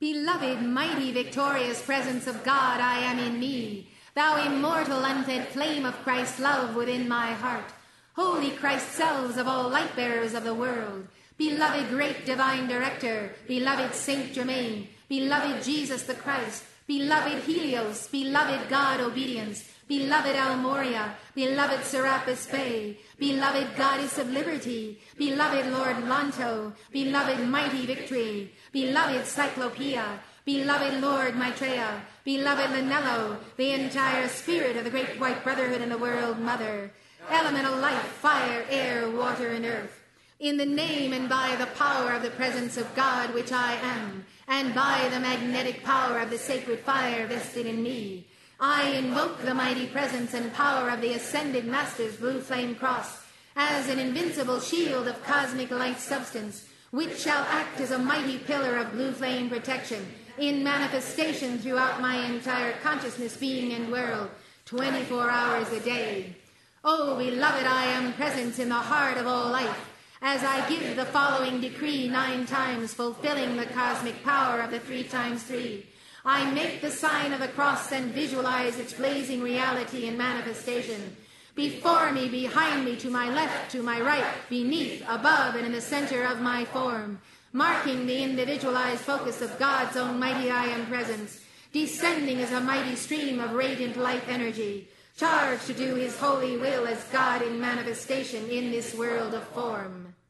Beloved, mighty, victorious presence of God, I am in me. Thou immortal, unfed flame of Christ's love within my heart. Holy Christ selves of all light-bearers of the world. Beloved, great divine director. Beloved Saint Germain. Beloved Jesus the Christ. Beloved Helios. Beloved God Obedience. Beloved Almoria. Beloved Serapis Bey. Beloved Goddess of Liberty. Beloved Lord Lanto. Beloved Mighty Victory. Beloved Cyclopea. Beloved Lord Maitreya. Beloved Linello. The entire spirit of the great white brotherhood and the world mother. Elemental life, fire, air, water, and earth. In the name and by the power of the presence of God which I am, and by the magnetic power of the sacred fire vested in me, I invoke the mighty presence and power of the Ascended Master's blue flame cross as an invincible shield of cosmic light substance, which shall act as a mighty pillar of blue flame protection in manifestation throughout my entire consciousness, being, and world, 24 hours a day. Oh, beloved, I am present in the heart of all life, as I give the following decree 9 times, fulfilling the cosmic power of the 3 times 3. I make the sign of the cross and visualize its blazing reality and manifestation. Before me, behind me, to my left, to my right, beneath, above, and in the center of my form, marking the individualized focus of God's own mighty I Am presence, descending as a mighty stream of radiant light energy, charged to do his holy will as God in manifestation in this world of form.